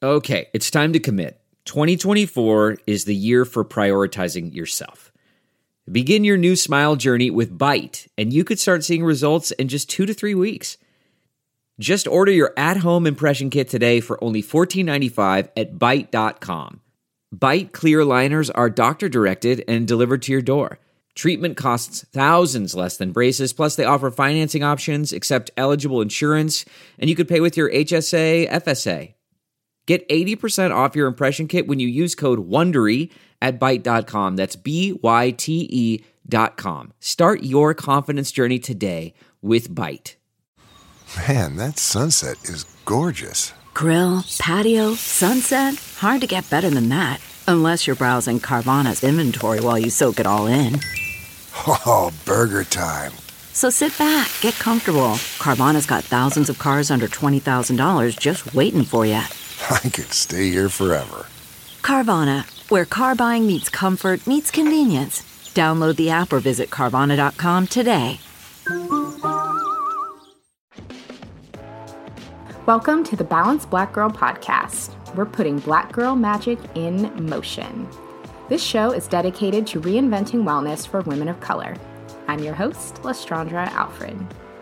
Okay, it's time to commit. 2024 is the year for prioritizing yourself. Begin your new smile journey with Byte, and you could start seeing results in just 2 to 3 weeks. Just order your at-home impression kit today for only $14.95 at Byte.com. Byte clear liners are doctor-directed and delivered to your door. Treatment costs thousands less than braces, plus they offer financing options, accept eligible insurance, and you could pay with your HSA, FSA. Get 80% off your impression kit when you use code WONDERY at Byte.com. That's BYTE.com. Start your confidence journey today with Byte. Man, that sunset is gorgeous. Grill, patio, sunset. Hard to get better than that. Unless you're browsing Carvana's inventory while you soak it all in. Oh, burger time. So sit back, get comfortable. Carvana's got thousands of cars under $20,000 just waiting for you. I could stay here forever. Carvana, where car buying meets comfort meets convenience. Download the app or visit Carvana.com today. Welcome to the Balanced Black Girl Podcast. We're putting Black girl magic in motion. This show is dedicated to reinventing wellness for women of color. I'm your host, Lestrandra Alfred.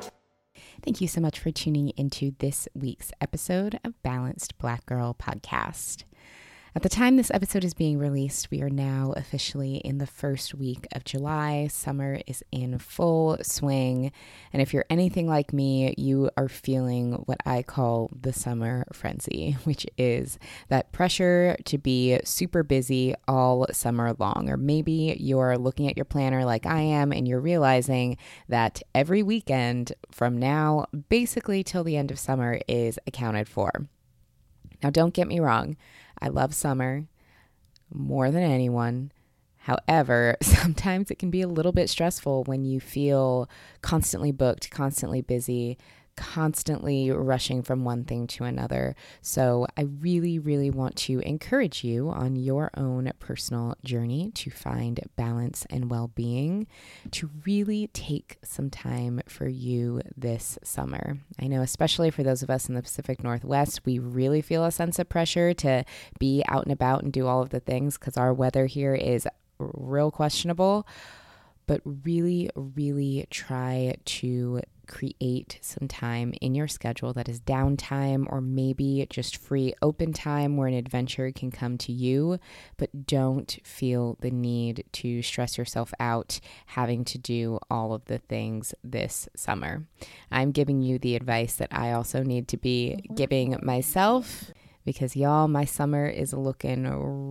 Thank you so much for tuning into this week's episode of Balanced Black Girl Podcast. At the time this episode is being released, we are now officially in the first week of July. Summer is in full swing. And if you're anything like me, you are feeling what I call the summer frenzy, which is that pressure to be super busy all summer long. Or maybe you're looking at your planner like I am, and you're realizing that every weekend from now, basically till the end of summer, is accounted for. Now, don't get me wrong. I love summer more than anyone. However, sometimes it can be a little bit stressful when you feel constantly booked, constantly busy, constantly rushing from one thing to another. So I really, really want to encourage you on your own personal journey to find balance and well-being, to really take some time for you this summer. I know, especially for those of us in the Pacific Northwest, we really feel a sense of pressure to be out and about and do all of the things because our weather here is real questionable. But really, really try to create some time in your schedule that is downtime, or maybe just free open time where an adventure can come to you, but don't feel the need to stress yourself out having to do all of the things this summer. I'm giving you the advice that I also need to be giving myself. Because y'all, my summer is looking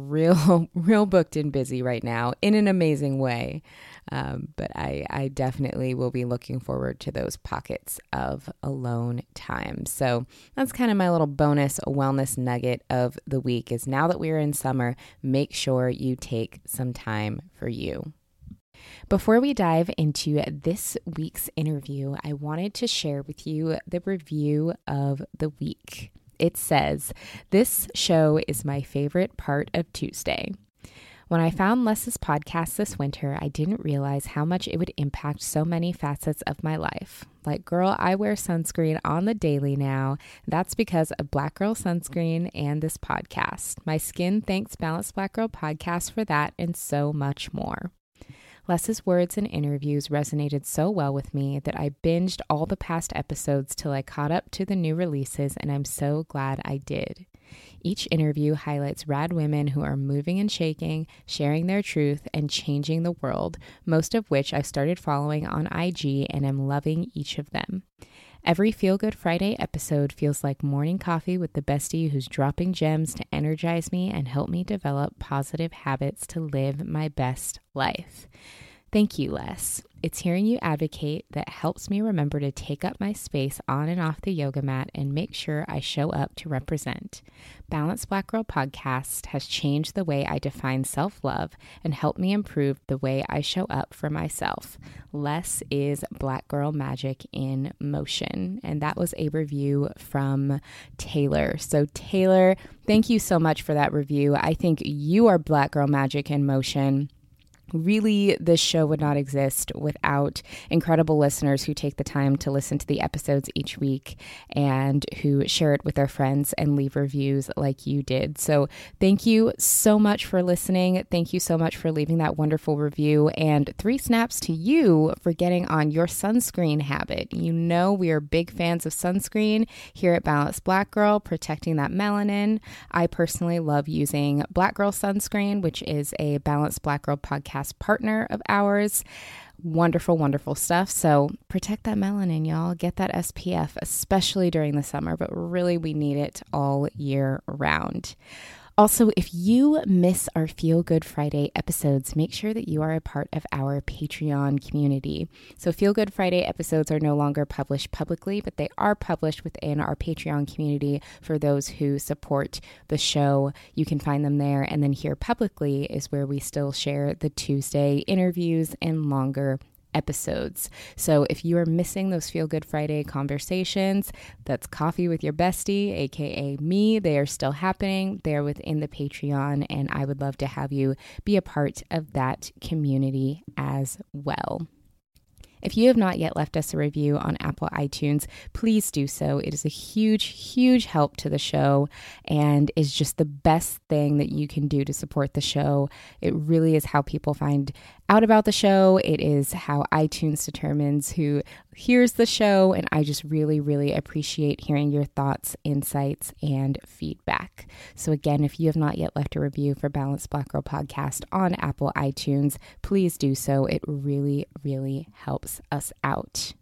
real booked and busy right now in an amazing way. But I definitely will be looking forward to those pockets of alone time. So that's kind of my little bonus wellness nugget of the week is now that we're in summer, make sure you take some time for you. Before we dive into this week's interview, I wanted to share with you the review of the week. It says, "This show is my favorite part of Tuesday. When I found Les's podcast this winter, I didn't realize how much it would impact so many facets of my life. Like, girl, I wear sunscreen on the daily now. That's because of Black Girl Sunscreen and this podcast. My skin thanks Balanced Black Girl Podcast for that and so much more." Les's words and interviews resonated so well with me that I binged all the past episodes till I caught up to the new releases, and I'm so glad I did. Each interview highlights rad women who are moving and shaking, sharing their truth, and changing the world, most of which I started following on IG and am loving each of them. Every Feel Good Friday episode feels like morning coffee with the bestie who's dropping gems to energize me and help me develop positive habits to live my best life. Thank you, Les. It's hearing you advocate that helps me remember to take up my space on and off the yoga mat and make sure I show up to represent. Balanced Black Girl Podcast has changed the way I define self-love and helped me improve the way I show up for myself. Les is Black Girl Magic in motion. And that was a review from Taylor. So Taylor, thank you so much for that review. I think you are Black Girl Magic in motion. Really, this show would not exist without incredible listeners who take the time to listen to the episodes each week and who share it with their friends and leave reviews like you did. So thank you so much for listening. Thank you so much for leaving that wonderful review, and 3 snaps to you for getting on your sunscreen habit. You know we are big fans of sunscreen here at Balanced Black Girl, protecting that melanin. I personally love using Black Girl Sunscreen, which is a Balanced Black Girl podcast partner of ours. Wonderful, wonderful stuff. So protect that melanin, y'all. Get that SPF, especially during the summer, but really we need it all year round. Also, if you miss our Feel Good Friday episodes, make sure that you are a part of our Patreon community. So Feel Good Friday episodes are no longer published publicly, but they are published within our Patreon community for those who support the show. You can find them there. And then here publicly is where we still share the Tuesday interviews and longer episodes. So if you are missing those Feel Good Friday conversations, that's Coffee with Your Bestie, aka me, they are still happening. They're within the Patreon, and I would love to have you be a part of that community as well. If you have not yet left us a review on Apple iTunes, please do so. It is a huge, huge help to the show and is just the best thing that you can do to support the show. It really is how people find out about the show. It is how iTunes determines who hears the show, and I just really, really appreciate hearing your thoughts, insights, and feedback. So again, if you have not yet left a review for Balanced Black Girl Podcast on Apple iTunes, please do so. It really, really helps us out.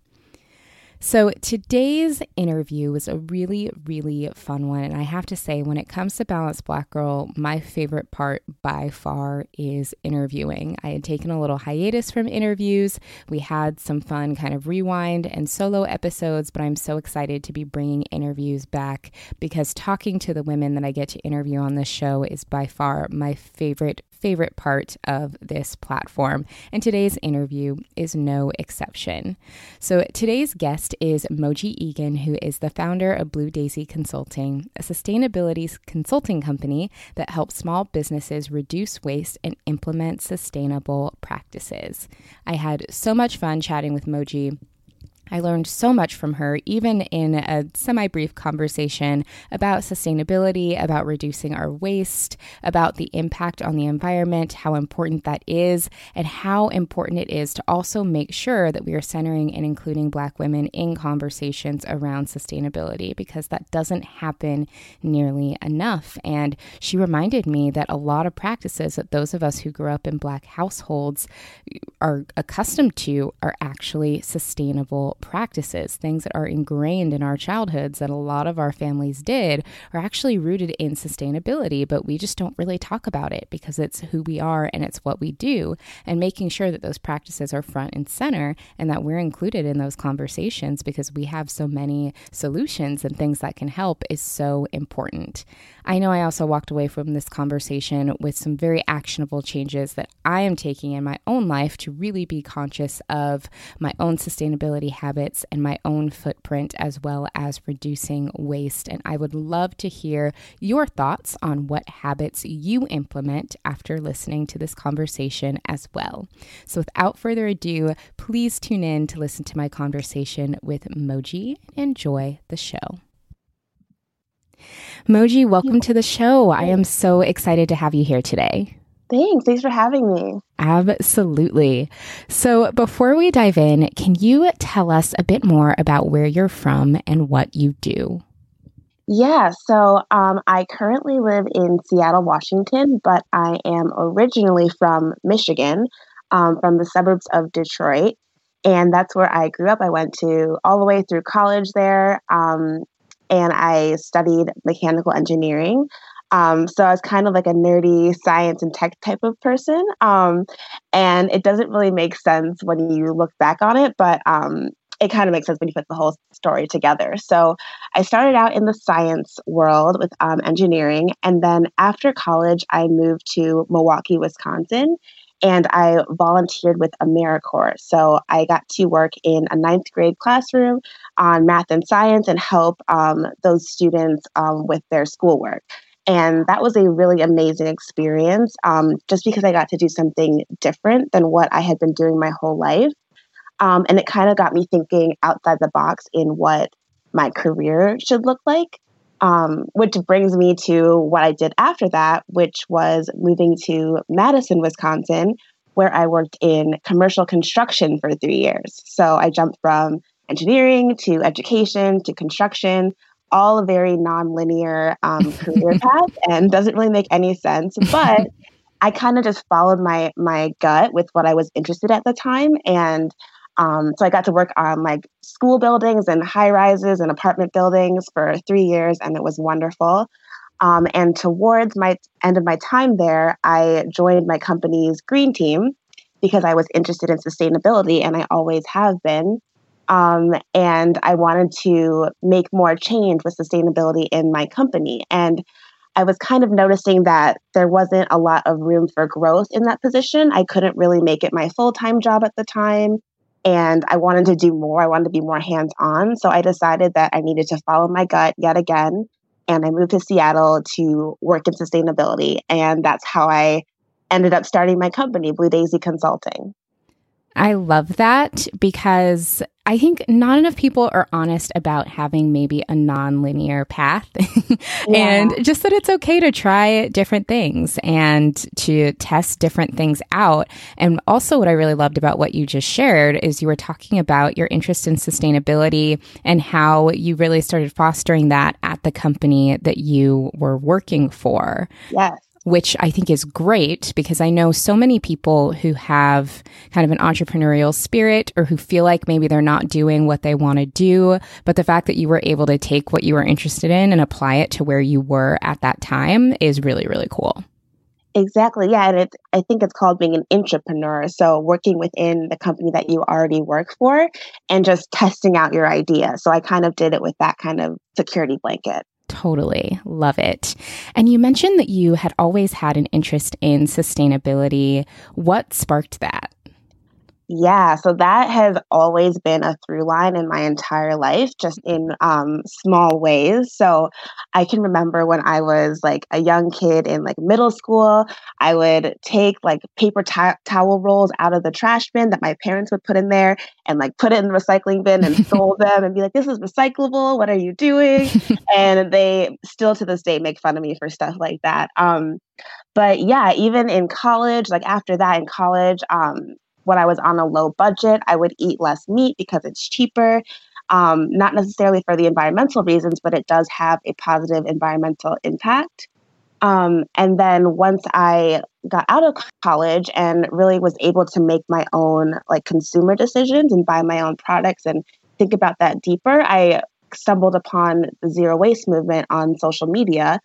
So today's interview was a really, really fun one. And I have to say, when it comes to Balanced Black Girl, my favorite part by far is interviewing. I had taken a little hiatus from interviews. We had some fun kind of rewind and solo episodes, but I'm so excited to be bringing interviews back because talking to the women that I get to interview on this show is by far my favorite part of this platform, and today's interview is no exception. So today's guest is Moji Egan, who is the founder of Blue Daisy Consulting, a sustainability consulting company that helps small businesses reduce waste and implement sustainable practices. I had so much fun chatting with Moji. I learned so much from her, even in a semi-brief conversation about sustainability, about reducing our waste, about the impact on the environment, how important that is, and how important it is to also make sure that we are centering and including Black women in conversations around sustainability, because that doesn't happen nearly enough. And she reminded me that a lot of practices that those of us who grew up in Black households are accustomed to are actually sustainable practices. Things that are ingrained in our childhoods that a lot of our families did are actually rooted in sustainability, but we just don't really talk about it because it's who we are and it's what we do. And making sure that those practices are front and center and that we're included in those conversations because we have so many solutions and things that can help is so important. I know I also walked away from this conversation with some very actionable changes that I am taking in my own life to really be conscious of my own sustainability habits and my own footprint, as well as reducing waste. And I would love to hear your thoughts on what habits you implement after listening to this conversation as well. So without further ado, please tune in to listen to my conversation with Moji and enjoy the show. Moji, welcome to the show. I am so excited to have you here today. Thanks for having me. Absolutely. So before we dive in, can you tell us a bit more about where you're from and what you do? Yeah, so I currently live in Seattle, Washington, but I am originally from Michigan, from the suburbs of Detroit. And that's where I grew up. I went to all the way through college there, and I studied mechanical engineering. So I was kind of like a nerdy science and tech type of person. And it doesn't really make sense when you look back on it, but it kind of makes sense when you put the whole story together. So I started out in the science world with engineering. And then after college, I moved to Milwaukee, Wisconsin, and I volunteered with AmeriCorps. So I got to work in a 9th grade classroom on math and science and help those students with their schoolwork. And that was a really amazing experience, just because I got to do something different than what I had been doing my whole life. And it kind of got me thinking outside the box in what my career should look like, which brings me to what I did after that, which was moving to Madison, Wisconsin, where I worked in commercial construction for 3 years. So I jumped from engineering to education to construction, all a very nonlinear career path, and doesn't really make any sense. But I kind of just followed my gut with what I was interested at the time. And so I got to work on like school buildings and high rises and apartment buildings for 3 years, and it was wonderful. And towards my end of my time there, I joined my company's green team because I was interested in sustainability, and I always have been. And I wanted to make more change with sustainability in my company. And I was kind of noticing that there wasn't a lot of room for growth in that position. I couldn't really make it my full-time job at the time. And I wanted to do more. I wanted to be more hands-on. So I decided that I needed to follow my gut yet again. And I moved to Seattle to work in sustainability. And that's how I ended up starting my company, Blue Daisy Consulting. I love that because I think not enough people are honest about having maybe a non-linear path and just that it's okay to try different things and to test different things out. And also what I really loved about what you just shared is you were talking about your interest in sustainability and how you really started fostering that at the company that you were working for. Yes. Which I think is great because I know so many people who have kind of an entrepreneurial spirit or who feel like maybe they're not doing what they want to do. But the fact that you were able to take what you were interested in and apply it to where you were at that time is really, really cool. Exactly. Yeah. And I think it's called being an intrapreneur. So working within the company that you already work for and just testing out your idea. So I kind of did it with that kind of security blanket. Totally. Love it. And you mentioned that you had always had an interest in sustainability. What sparked that? Yeah, so that has always been a through line in my entire life, just in small ways. So I can remember when I was like a young kid in like middle school, I would take like paper towel rolls out of the trash bin that my parents would put in there and like put it in the recycling bin and fold them and be like, this is recyclable. What are you doing? And they still to this day make fun of me for stuff like that. But yeah, even in college, like after that in college, when I was on a low budget, I would eat less meat because it's cheaper, not necessarily for the environmental reasons, but it does have a positive environmental impact. And then once I got out of college and really was able to make my own like consumer decisions and buy my own products and think about that deeper, I stumbled upon the zero waste movement on social media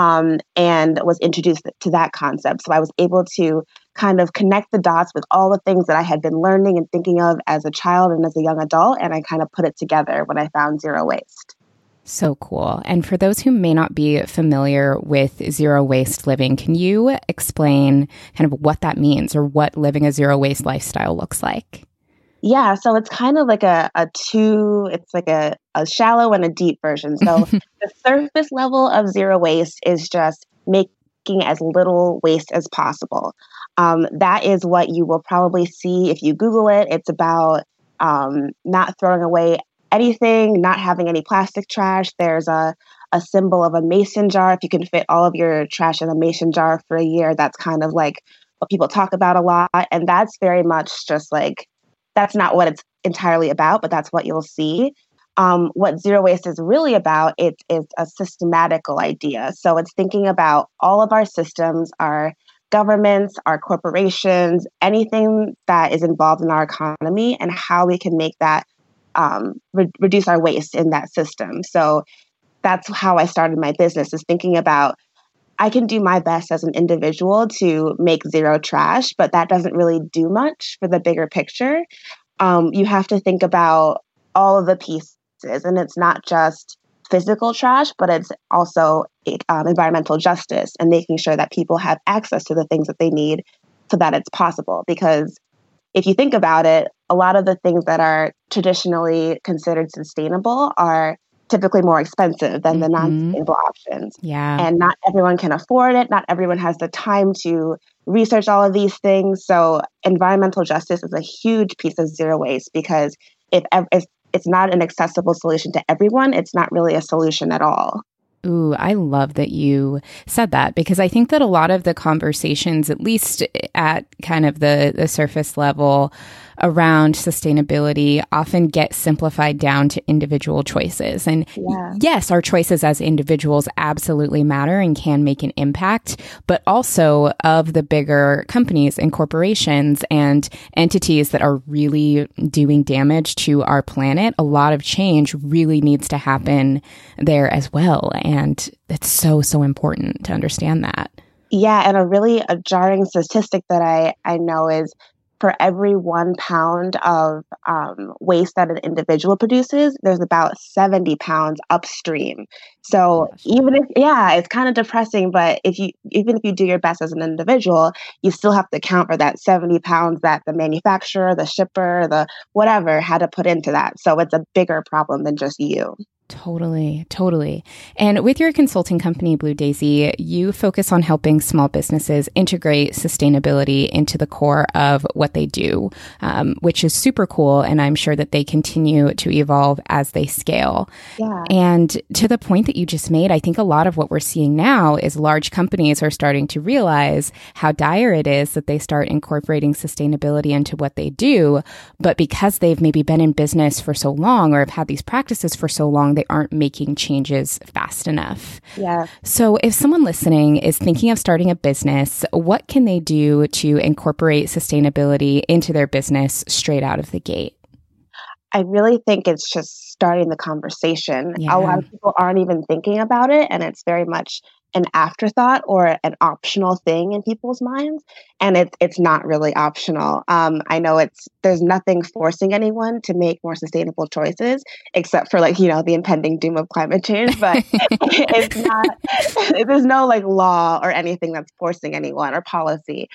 and was introduced to that concept. So I was able to kind of connect the dots with all the things that I had been learning and thinking of as a child and as a young adult. And I kind of put it together when I found zero waste. So cool. And for those who may not be familiar with zero waste living, can you explain kind of what that means or what living a zero waste lifestyle looks like? Yeah, so it's kind of like it's like a shallow and a deep version. So the surface level of zero waste is just making as little waste as possible. That is what you will probably see if you Google it. It's about not throwing away anything, not having any plastic trash. There's a symbol of a mason jar. If you can fit all of your trash in a mason jar for a year, that's kind of like what people talk about a lot. And that's very much just like, that's not what it's entirely about, but that's what you'll see. What zero waste is really about, it is a systematical idea. So it's thinking about all of our systems, our governments, our corporations, anything that is involved in our economy and how we can make that reduce our waste in that system. So that's how I started my business, is thinking about I can do my best as an individual to make zero trash, but that doesn't really do much for the bigger picture. You have to think about all of the pieces, and it's not just physical trash, but it's also environmental justice and making sure that people have access to the things that they need so that it's possible. Because if you think about it, a lot of the things that are traditionally considered sustainable are typically more expensive than the non-sustainable options. Yeah. And not everyone can afford it. Not everyone has the time to research all of these things. So environmental justice is a huge piece of zero waste, because if it's not an accessible solution to everyone, it's not really a solution at all. Ooh, I love that you said that, because I think that a lot of the conversations, at least at kind of the surface level around sustainability, often get simplified down to individual choices. And yes, our choices as individuals absolutely matter and can make an impact, but also of the bigger companies and corporations and entities that are really doing damage to our planet, a lot of change really needs to happen there as well. And it's so, so important to understand that. Yeah, and a jarring statistic that I know is, for every 1 pound of waste that an individual produces, there's about 70 pounds upstream. So it's kind of depressing, but even if you do your best as an individual, you still have to account for that 70 pounds that the manufacturer, the shipper, the whatever had to put into that. So it's a bigger problem than just you. Totally, totally. And with your consulting company, Blue Daisy, you focus on helping small businesses integrate sustainability into the core of what they do, which is super cool. And I'm sure that they continue to evolve as they scale. Yeah. And to the point that you just made, I think a lot of what we're seeing now is large companies are starting to realize how dire it is that they start incorporating sustainability into what they do. But because they've maybe been in business for so long or have had these practices for so long, they aren't making changes fast enough. Yeah. So if someone listening is thinking of starting a business, what can they do to incorporate sustainability into their business straight out of the gate? I really think it's just starting the conversation. Yeah. A lot of people aren't even thinking about it, and it's very much an afterthought or an optional thing in people's minds. And it's not really optional. I know there's nothing forcing anyone to make more sustainable choices, except for the impending doom of climate change. But it's not, there's no law or anything that's forcing anyone or policy.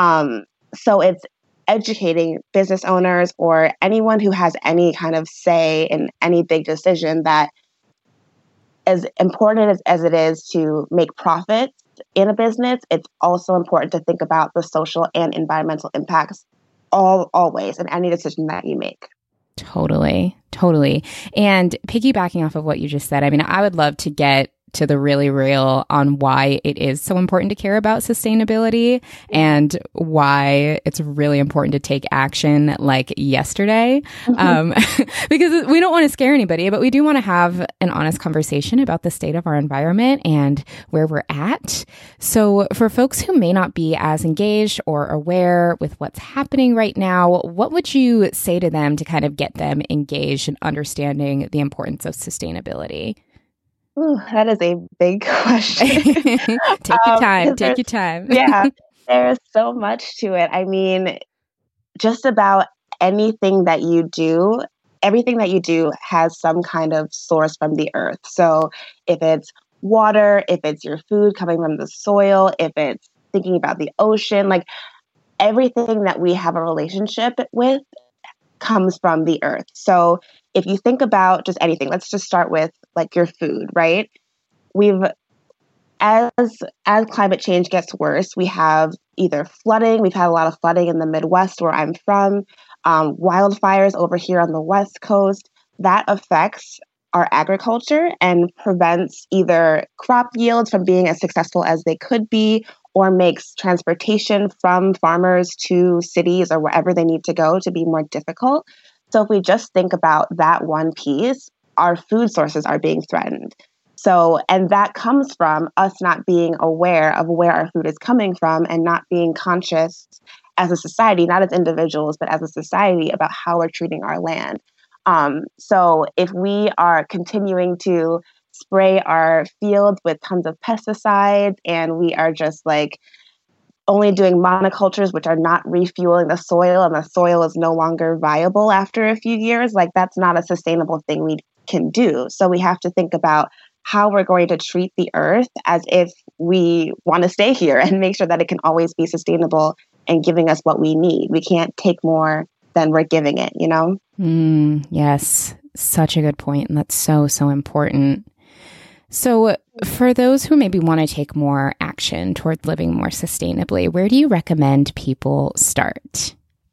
So it's educating business owners or anyone who has any kind of say in any big decision that as important as it is to make profits in a business, it's also important to think about the social and environmental impacts always in any decision that you make. Totally. And piggybacking off of what you just said, I mean, I would love to get to the really real on why it is so important to care about sustainability and why it's really important to take action like yesterday. Because we don't want to scare anybody, but we do want to have an honest conversation about the state of our environment and where we're at. So for folks who may not be as engaged or aware with what's happening right now, what would you say to them to kind of get them engaged in understanding the importance of sustainability? Ooh, that is a big question. Take your time. Yeah, there's so much to it. I mean, just about everything that you do has some kind of source from the earth. So if it's water, if it's your food coming from the soil, if it's thinking about the ocean, everything that we have a relationship with comes from the earth. So if you think about just anything, let's just start with your food, right? As climate change gets worse, we have either flooding. We've had a lot of flooding in the Midwest where I'm from, wildfires over here on the West Coast. That affects our agriculture and prevents either crop yields from being as successful as they could be, or makes transportation from farmers to cities or wherever they need to go to be more difficult. So if we just think about that one piece, our food sources are being threatened. So, and that comes from us not being aware of where our food is coming from and not being conscious as a society, not as individuals, but as a society about how we're treating our land. So if we are continuing to spray our fields with tons of pesticides and we are just only doing monocultures, which are not refueling the soil, and the soil is no longer viable after a few years, that's not a sustainable thing we can do. So we have to think about how we're going to treat the earth as if we want to stay here and make sure that it can always be sustainable and giving us what we need. We can't take more than we're giving it, Yes. Such a good point, and that's so, so important. So for those who maybe want to take more action towards living more sustainably, where do you recommend people start?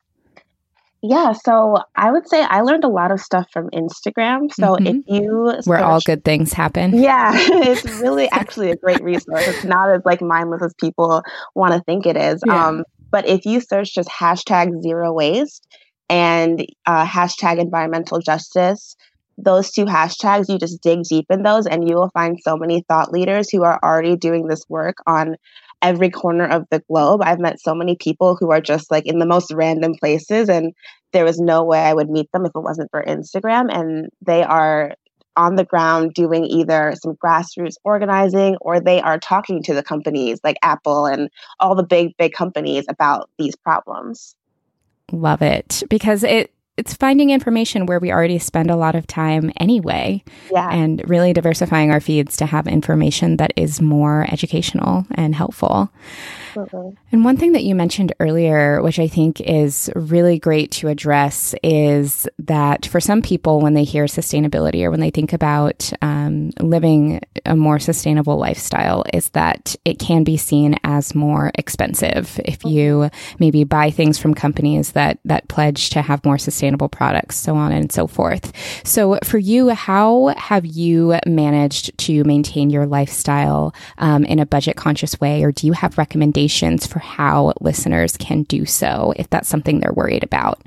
Yeah, so I would say I learned a lot of stuff from Instagram. So if you Where all good things happen. Yeah, it's really actually a great resource. It's not as like mindless as people want to think it is. Yeah. But if you search just hashtag zero waste and hashtag environmental justice, those two hashtags, you just dig deep in those and you will find so many thought leaders who are already doing this work on every corner of the globe. I've met so many people who are just like in the most random places, and there was no way I would meet them if it wasn't for Instagram. And they are on the ground doing either some grassroots organizing, or they are talking to the companies like Apple and all the big companies about these problems. Love it, because it's finding information where we already spend a lot of time anyway, and really diversifying our feeds to have information that is more educational and helpful. Absolutely. And one thing that you mentioned earlier, which I think is really great to address, is that for some people, when they hear sustainability or when they think about living a more sustainable lifestyle, is that it can be seen as more expensive if you maybe buy things from companies that pledge to have more sustainable products, so on and so forth. So for you, how have you managed to maintain your lifestyle in a budget conscious way, or do you have recommendations for how listeners can do so if that's something they're worried about?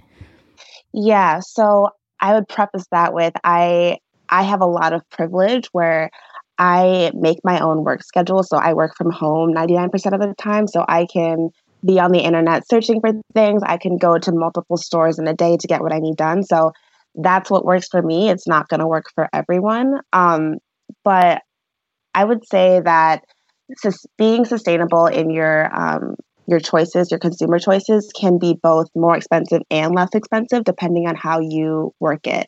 Yeah, so I would preface that with I have a lot of privilege where I make my own work schedule. So I work from home 99% of the time. So I can be on the internet searching for things. I can go to multiple stores in a day to get what I need done. So that's what works for me. It's not going to work for everyone. But I would say that being sustainable in your choices, your consumer choices, can be both more expensive and less expensive depending on how you work it.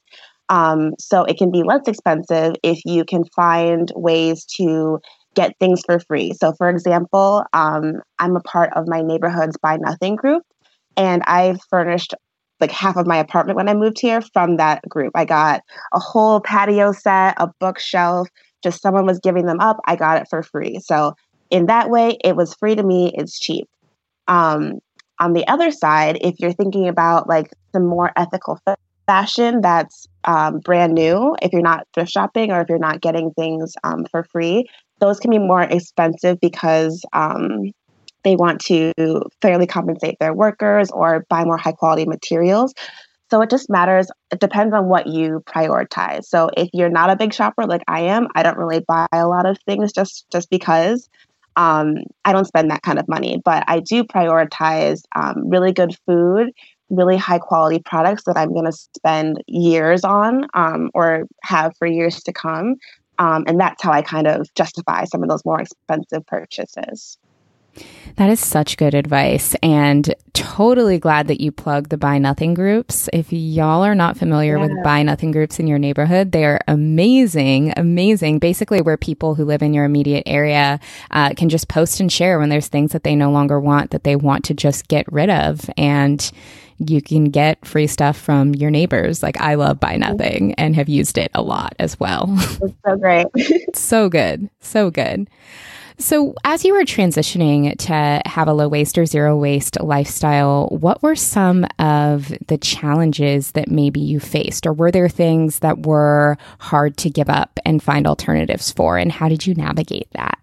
So it can be less expensive if you can find ways to get things for free. So for example, I'm a part of my neighborhood's Buy Nothing group, and I furnished like half of my apartment when I moved here from that group. I got a whole patio set, a bookshelf, just someone was giving them up. I got it for free. So in that way, it was free to me. It's cheap. On the other side, if you're thinking about like some more ethical fashion that's brand new, if you're not thrift shopping or if you're not getting things for free, those can be more expensive because they want to fairly compensate their workers or buy more high quality materials. So it just matters. It depends on what you prioritize. So if you're not a big shopper like I am, I don't really buy a lot of things just because I don't spend that kind of money. But I do prioritize really good food, really high quality products that I'm going to spend years on or have for years to come. And that's how I kind of justify some of those more expensive purchases. That is such good advice, and totally glad that you plugged the Buy Nothing groups. If y'all are not familiar with Buy Nothing groups in your neighborhood, they are amazing, amazing. Basically, where people who live in your immediate area can just post and share when there's things that they no longer want, that they want to just get rid of. And you can get free stuff from your neighbors. Like, I love Buy Nothing and have used it a lot as well. It's so great. So good. So good. So as you were transitioning to have a low waste or zero waste lifestyle, what were some of the challenges that maybe you faced? Or were there things that were hard to give up and find alternatives for? And how did you navigate that?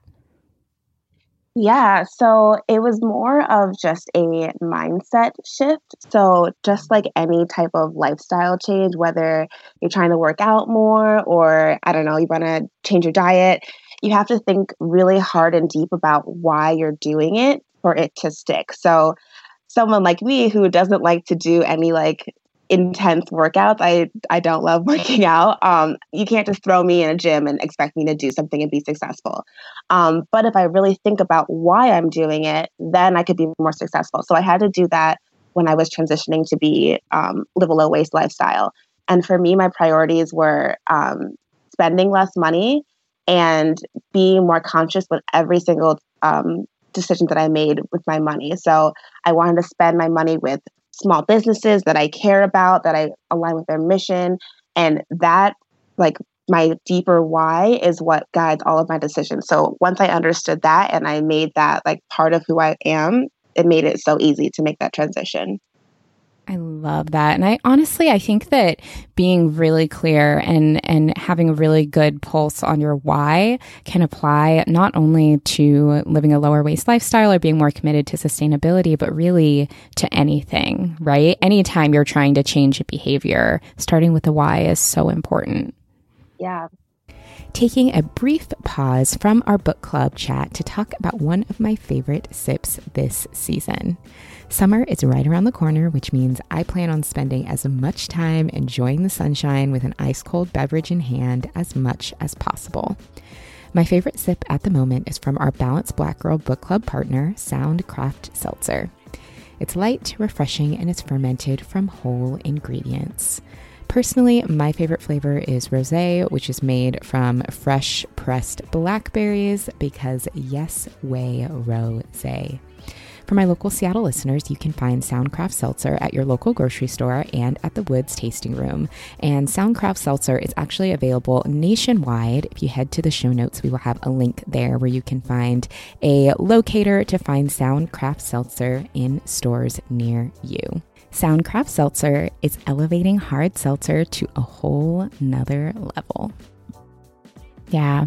Yeah, so it was more of just a mindset shift. So just like any type of lifestyle change, whether you're trying to work out more or, I don't know, you want to change your diet, you have to think really hard and deep about why you're doing it for it to stick. So someone like me who doesn't like to do any like intense workouts, I don't love working out. You can't just throw me in a gym and expect me to do something and be successful. But if I really think about why I'm doing it, then I could be more successful. So I had to do that when I was transitioning to be live a low waste lifestyle. And for me, my priorities were spending less money and being more conscious with every single decision that I made with my money. So I wanted to spend my money with small businesses that I care about, that I align with their mission, And that, like, my deeper why is what guides all of my decisions. So once I understood that and I made that like part of who I am, it made it so easy to make that transition. I love that. And I think that being really clear and having a really good pulse on your why can apply not only to living a lower waste lifestyle or being more committed to sustainability, but really to anything, right? Anytime you're trying to change a behavior, starting with the why is so important. Yeah. Taking a brief pause from our book club chat to talk about one of my favorite sips this season. Summer is right around the corner, which means I plan on spending as much time enjoying the sunshine with an ice-cold beverage in hand as much as possible. My favorite sip at the moment is from our Balanced Black Girl book club partner, Soundcraft Seltzer. It's light, refreshing, and it's fermented from whole ingredients. Personally, my favorite flavor is rosé, which is made from fresh pressed blackberries because yes way rosé. For my local Seattle listeners, you can find Soundcraft Seltzer at your local grocery store and at the Woods Tasting Room. And Soundcraft Seltzer is actually available nationwide. If you head to the show notes, we will have a link there where you can find a locator to find Soundcraft Seltzer in stores near you. Soundcraft Seltzer is elevating hard seltzer to a whole nother level. Yeah.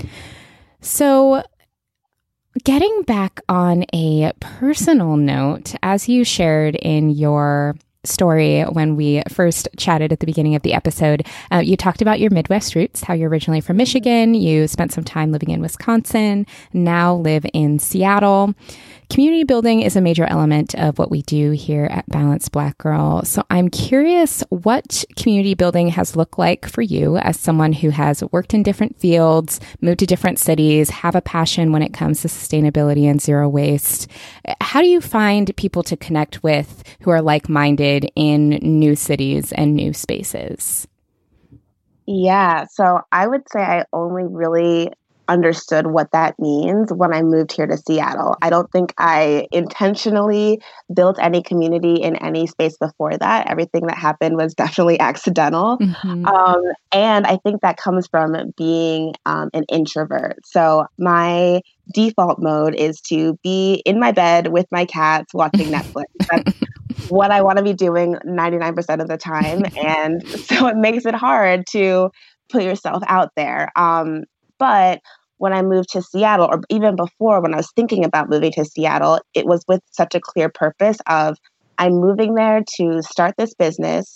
So getting back on a personal note, as you shared in your story when we first chatted at the beginning of the episode, you talked about your Midwest roots, how you're originally from Michigan, you spent some time living in Wisconsin, now live in Seattle. Community building is a major element of what we do here at Balanced Black Girl. So I'm curious what community building has looked like for you as someone who has worked in different fields, moved to different cities, have a passion when it comes to sustainability and zero waste. How do you find people to connect with who are like-minded in new cities and new spaces? Yeah, so I would say I only really understood what that means when I moved here to Seattle. I don't think I intentionally built any community in any space before that. Everything that happened was definitely accidental. Mm-hmm. And I think that comes from being an introvert. So my default mode is to be in my bed with my cats watching Netflix. That's what I want to be doing 99% of the time. And so it makes it hard to put yourself out there. But when I moved to Seattle, or even before when I was thinking about moving to Seattle, it was with such a clear purpose of I'm moving there to start this business,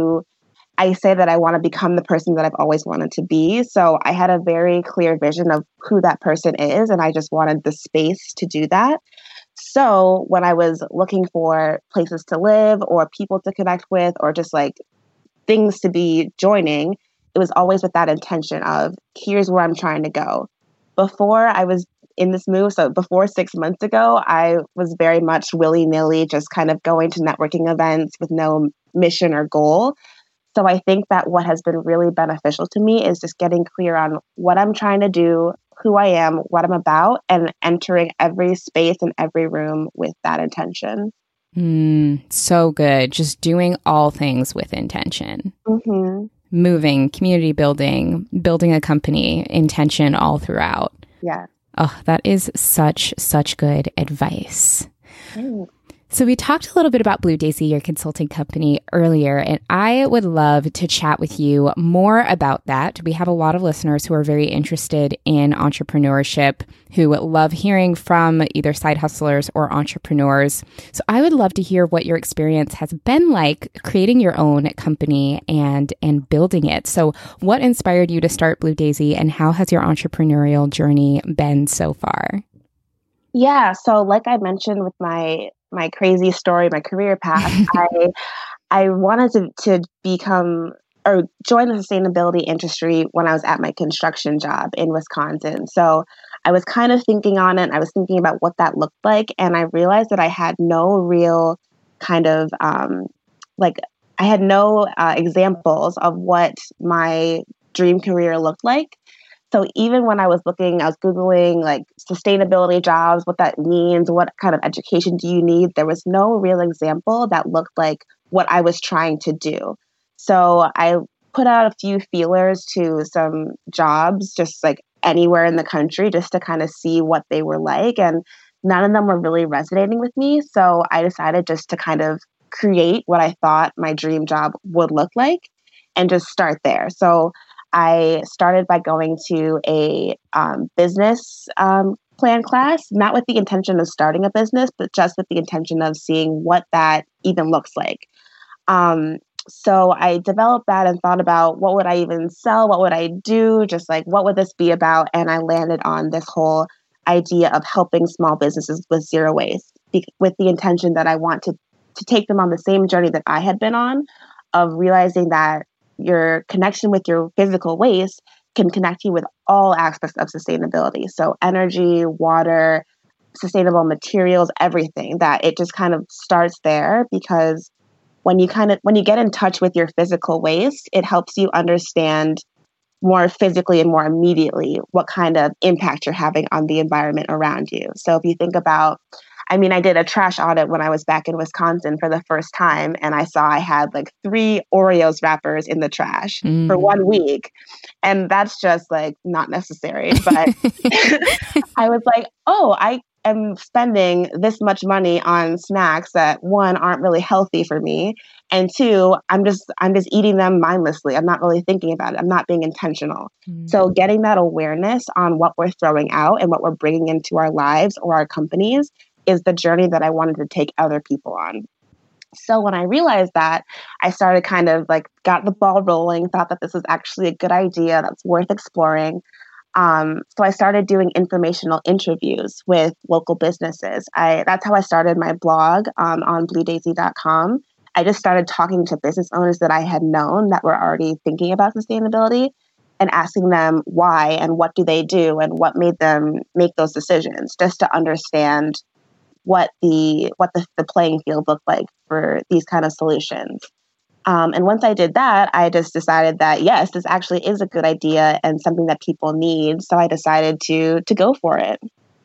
I say that I want to become the person that I've always wanted to be. So I had a very clear vision of who that person is, and I just wanted the space to do that. So when I was looking for places to live or people to connect with or just like things to be joining, it was always with that intention of here's where I'm trying to go. Before I was in this move, so before 6 months ago, I was very much willy-nilly, just kind of going to networking events with no mission or goal. So I think that what has been really beneficial to me is just getting clear on what I'm trying to do, who I am, what I'm about, and entering every space and every room with that intention. So good. Just doing all things with intention. Mm-hmm. Moving, community building, building a company, intention all throughout. Yeah. Oh, that is such good advice. So we talked a little bit about Blue Daisy, your consulting company, earlier, and I would love to chat with you more about that. We have a lot of listeners who are very interested in entrepreneurship, who love hearing from either side hustlers or entrepreneurs. So I would love to hear what your experience has been like creating your own company and building it. So what inspired you to start Blue Daisy, and how has your entrepreneurial journey been so far? Yeah, so like I mentioned with my crazy story, my career path, I wanted to become or join the sustainability industry when I was at my construction job in Wisconsin. So I was kind of thinking on it. I was thinking about what that looked like. And I realized that I had no real kind of I had no examples of what my dream career looked like. So even when I was Googling like sustainability jobs, what that means, what kind of education do you need? There was no real example that looked like what I was trying to do. So I put out a few feelers to some jobs, just like anywhere in the country, just to kind of see what they were like. And none of them were really resonating with me. So I decided just to kind of create what I thought my dream job would look like and just start there. So I started by going to a business plan class, not with the intention of starting a business, but just with the intention of seeing what that even looks like. So I developed that and thought about what would I even sell? What would I do? Just like, what would this be about? And I landed on this whole idea of helping small businesses with zero waste, with the intention that I want to take them on the same journey that I had been on, of realizing that your connection with your physical waste can connect you with all aspects of sustainability. So energy, water, sustainable materials, everything. That it just kind of starts there, because when you get in touch with your physical waste, it helps you understand more physically and more immediately what kind of impact you're having on the environment around you. So if you think about, I did a trash audit when I was back in Wisconsin for the first time, and I saw I had like 3 Oreos wrappers in the trash for 1 week. And that's just like not necessary. But I was like, oh, I am spending this much money on snacks that, 1, aren't really healthy for me, and 2, I'm just eating them mindlessly. I'm not really thinking about it. I'm not being intentional. So getting that awareness on what we're throwing out and what we're bringing into our lives or our companies is the journey that I wanted to take other people on. So when I realized that, I started kind of like got the ball rolling, thought that this was actually a good idea that's worth exploring. So I started doing informational interviews with local businesses. That's how I started my blog on bluedaisy.com. I just started talking to business owners that I had known that were already thinking about sustainability and asking them why and what do they do and what made them make those decisions, just to understand what the playing field looked like for these kind of solutions. And once I did that, I just decided that, yes, this actually is a good idea and something that people need. So I decided to go for it.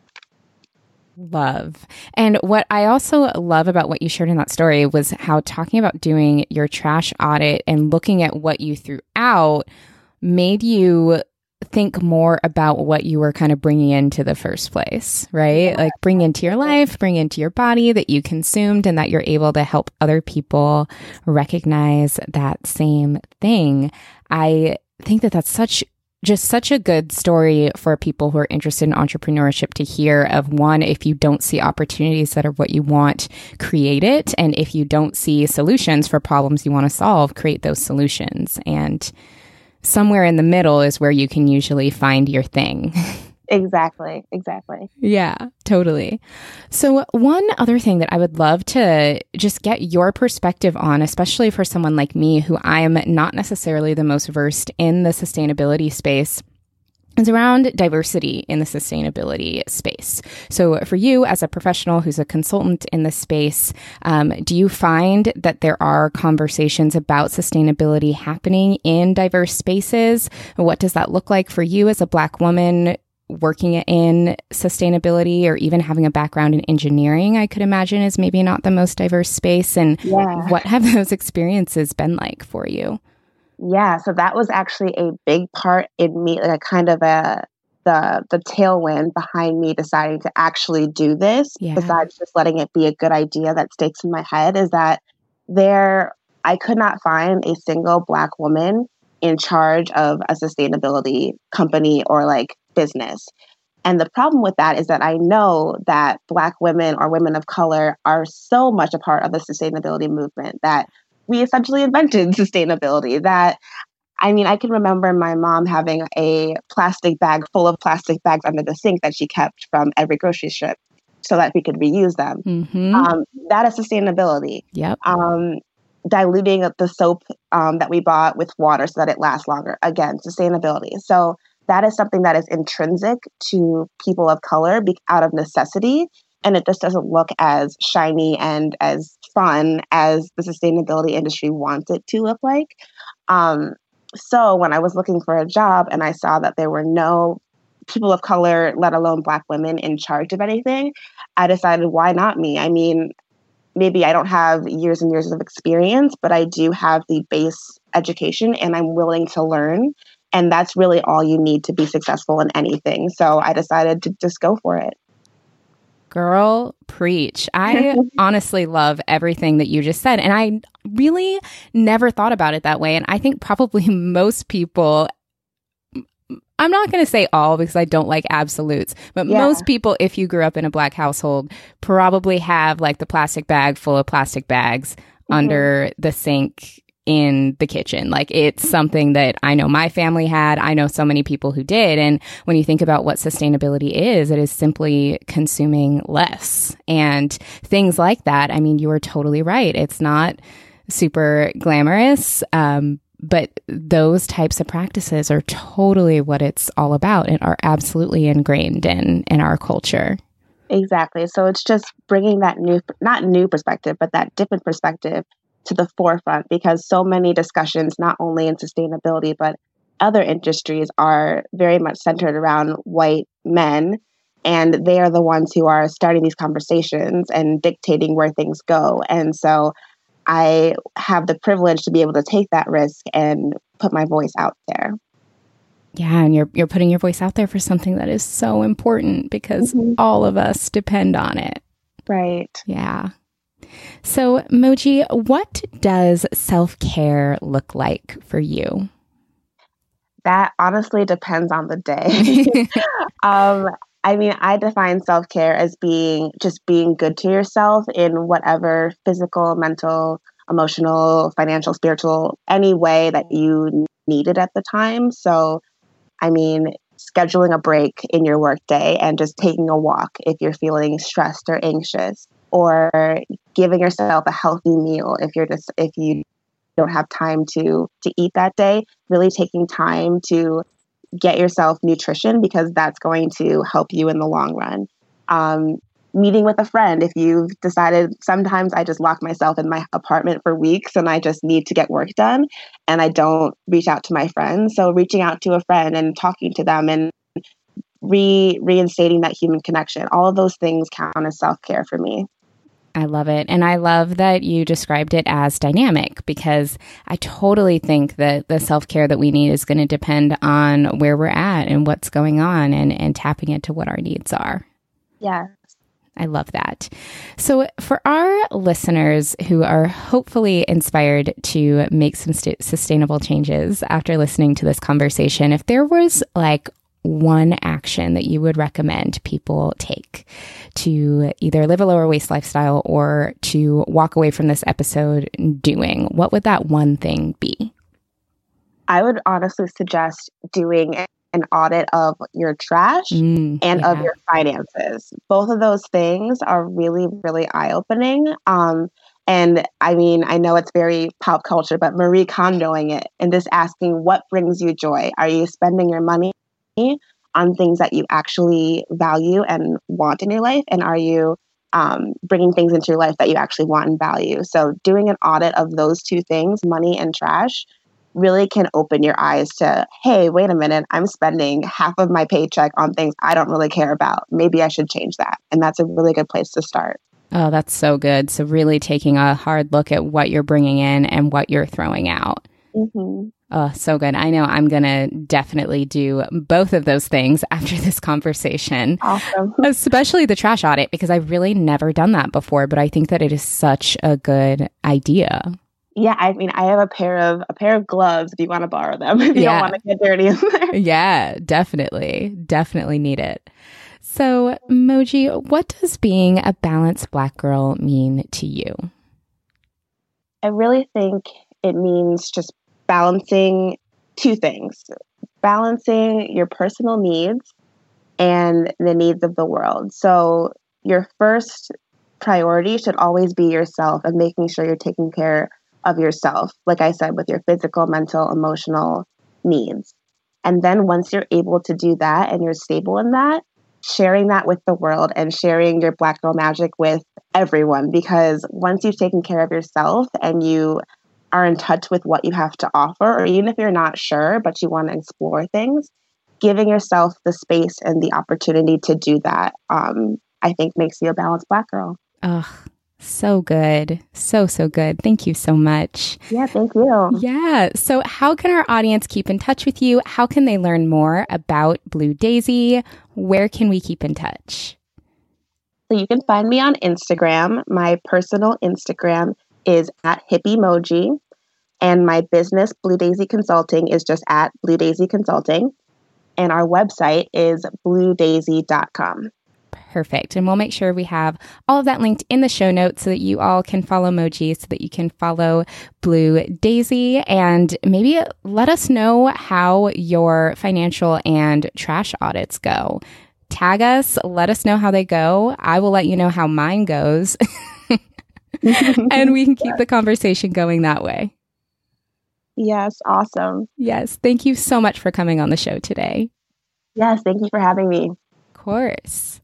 Love. And what I also love about what you shared in that story was how talking about doing your trash audit and looking at what you threw out made you think more about what you were kind of bringing into the first place, right? Like bring into your life, bring into your body that you consumed, and that you're able to help other people recognize that same thing. I think that that's such a good story for people who are interested in entrepreneurship to hear of. One, if you don't see opportunities that are what you want, create it. And if you don't see solutions for problems you want to solve, create those solutions. And somewhere in the middle is where you can usually find your thing. Exactly. Yeah, totally. So one other thing that I would love to just get your perspective on, especially for someone like me, who I am not necessarily the most versed in the sustainability space, is around diversity in the sustainability space. So for you as a professional who's a consultant in the space, do you find that there are conversations about sustainability happening in diverse spaces? What does that look like for you as a Black woman working in sustainability, or even having a background in engineering? I could imagine is maybe not the most diverse space. And what have those experiences been like for you? Yeah, so that was actually a big part in me, like a kind of the tailwind behind me deciding to actually do this, besides just letting it be a good idea that sticks in my head, is that I could not find a single Black woman in charge of a sustainability company or like business. And the problem with that is that I know that Black women or women of color are so much a part of the sustainability movement, that we essentially invented sustainability. That, I can remember my mom having a plastic bag full of plastic bags under the sink that she kept from every grocery trip so that we could reuse them. That is sustainability. Yep. Diluting the soap that we bought with water so that it lasts longer. Again, sustainability. So that is something that is intrinsic to people of color out of necessity. And it just doesn't look as shiny and as fun as the sustainability industry wants it to look like. So when I was looking for a job and I saw that there were no people of color, let alone Black women, in charge of anything, I decided, why not me? Maybe I don't have years and years of experience, but I do have the base education and I'm willing to learn. And that's really all you need to be successful in anything. So I decided to just go for it. Girl, preach. I honestly love everything that you just said. And I really never thought about it that way. And I think probably most people, I'm not going to say all because I don't like absolutes, but most people, if you grew up in a Black household, probably have like the plastic bag full of plastic bags under the sink in the kitchen. Like it's something that I know my family had. I know so many people who did. And when you think about what sustainability is, it is simply consuming less and things like that. I mean, you are totally right. It's not super glamorous, but those types of practices are totally what it's all about and are absolutely ingrained in our culture. Exactly. So it's just bringing that not new perspective, but that different perspective to the forefront, because so many discussions, not only in sustainability, but other industries are very much centered around white men. And they are the ones who are starting these conversations and dictating where things go. And so I have the privilege to be able to take that risk and put my voice out there. Yeah, and you're putting your voice out there for something that is so important because all of us depend on it. Right. Yeah. So, Moji, what does self-care look like for you? That honestly depends on the day. I mean, I define self-care as being good to yourself in whatever physical, mental, emotional, financial, spiritual, any way that you need it at the time. So, I mean, scheduling a break in your workday and just taking a walk if you're feeling stressed or anxious, or giving yourself a healthy meal if you don't have time to eat that day. Really taking time to get yourself nutrition, because that's going to help you in the long run. Meeting with a friend if you've decided. Sometimes I just lock myself in my apartment for weeks and I just need to get work done and I don't reach out to my friends. So reaching out to a friend and talking to them and reinstating that human connection, all of those things count as self-care for me. I love it. And I love that you described it as dynamic, because I totally think that the self-care that we need is going to depend on where we're at and what's going on and tapping into what our needs are. Yeah. I love that. So for our listeners who are hopefully inspired to make some sustainable changes after listening to this conversation, if there was like one action that you would recommend people take to either live a lower waste lifestyle or to walk away from this episode doing, what would that one thing be? I would honestly suggest doing an audit of your trash and of your finances. Both of those things are really, really eye-opening. And I mean, I know it's very pop culture, but Marie Kondoing it and just asking, what brings you joy? Are you spending your money on things that you actually value and want in your life? And are you bringing things into your life that you actually want and value? So doing an audit of those two things, money and trash, really can open your eyes to, hey, wait a minute, I'm spending half of my paycheck on things I don't really care about. Maybe I should change that. And that's a really good place to start. Oh, that's so good. So really taking a hard look at what you're bringing in and what you're throwing out. Mm-hmm. Oh, so good. I know I'm going to definitely do both of those things after this conversation. Awesome. Especially the trash audit, because I've really never done that before, but I think that it is such a good idea. Yeah, I mean, I have a pair of gloves if you want to borrow them, if you don't want to get dirty in there. Yeah, definitely. Definitely need it. So, Moji, what does being a balanced Black girl mean to you? I really think it means just balancing two things. Balancing your personal needs and the needs of the world. So your first priority should always be yourself and making sure you're taking care of yourself, like I said, with your physical, mental, emotional needs. And then once you're able to do that and you're stable in that, sharing that with the world and sharing your Black girl magic with everyone. Because once you've taken care of yourself and you are in touch with what you have to offer, or even if you're not sure, but you want to explore things, giving yourself the space and the opportunity to do that, I think makes you a balanced Black girl. Ugh, So good. So good. Thank you so much. Yeah, thank you. Yeah. So how can our audience keep in touch with you? How can they learn more about Blue Daisy? Where can we keep in touch? So you can find me on Instagram. My personal Instagram is at hippiemoji, and my business, Blue Daisy Consulting, is just at Blue Daisy Consulting. And our website is bluedaisy.com. Perfect. And we'll make sure we have all of that linked in the show notes so that you all can follow Moji, so that you can follow Blue Daisy, and maybe let us know how your financial and trash audits go. Tag us, let us know how they go. I will let you know how mine goes. And we can keep the conversation going that way. Yes, awesome. Yes. Thank you so much for coming on the show today. Yes, thank you for having me. Of course.